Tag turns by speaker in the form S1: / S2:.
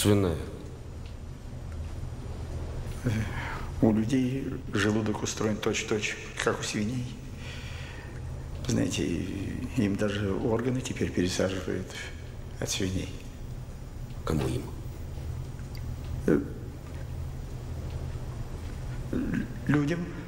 S1: свиная?
S2: У людей желудок устроен точь-в-точь, как у свиней. Знаете, им даже органы теперь пересаживают от свиней.
S1: Кому им?
S2: Людям.